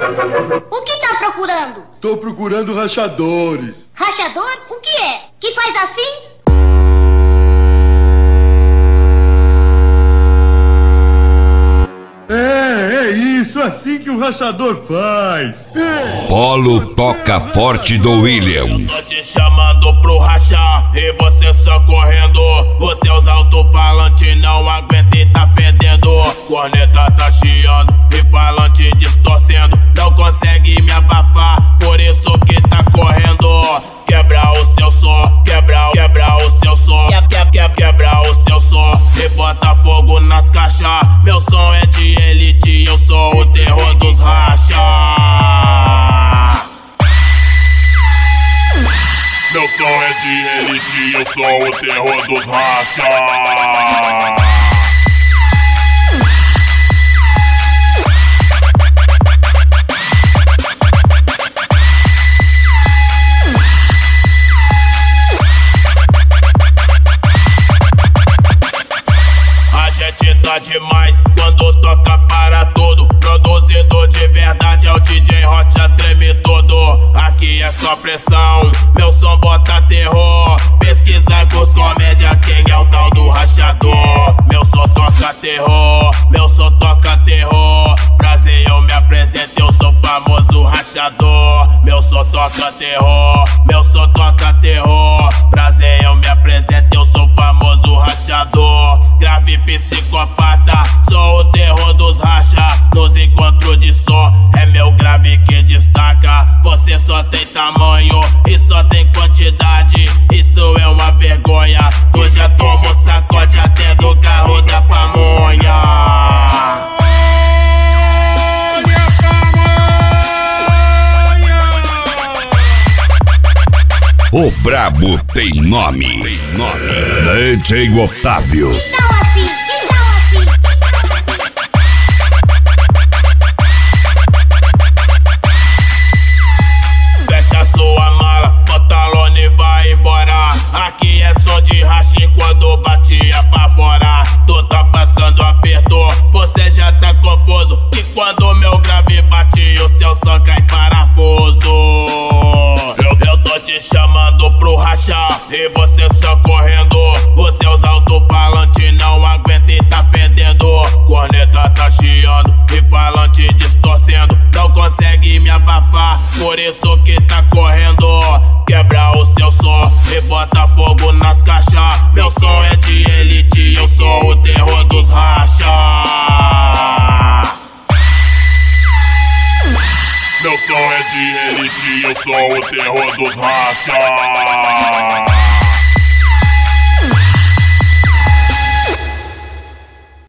O que tá procurando? Tô procurando rachadores. Rachador? O que é? Que faz assim? É isso, assim que o rachador faz. Polo toca forte do William. Tô te chamando pro rachar e você só correndo. Você os alto-falantes não aguenta e tá fedendo. Corneta tá chiando e falante distorcendo. Não consegue me abafar, por isso que tá correndo. Quebra o seu som, quebra o seu som, quebra o seu som e bota fogo nas caixas. Meu som é de elite, eu sou o terror dos racha. Meu som é de elite, eu sou o terror dos racha. Tá demais quando toca para tudo. Produzido de verdade é o DJ Rocha, treme todo. Aqui é só pressão, meu som bota terror. Pesquisa com os comédia, quem é o tal do rachador. Meu som toca terror, meu som toca terror. Prazer, eu me apresento, eu sou famoso rachador. Meu som toca terror, meu som toca terror. Prazer, eu me apresento, eu sou famoso rachador. Grave psicopata, sou o terror dos racha. Nos encontros de som, é meu grave que destaca. Você só tem tamanho e só tem quantidade, isso é uma vergonha. Tu já tomou sacode até do carro da pamonha. O brabo tem nome. DJ Otávio. Fecha sua mala, pantalone e vai embora. Aqui é som de racha quando batia pra fora. Tu tá passando aperto, você já tá confuso. Que quando meu grave bate, o seu som cai parafuso. Eu tô te chamando pro rachar e você só correndo. Você os alto-falantes não aguenta e tá fedendo. Corneta tá chiando e falante distorcendo. Não consegue me abafar, por isso que tá correndo. Quebra o seu som e bota fogo nas caixas. Meu som é de elite, eu sou o terror dos racha. Meu som é de elite, eu sou o terror dos racha.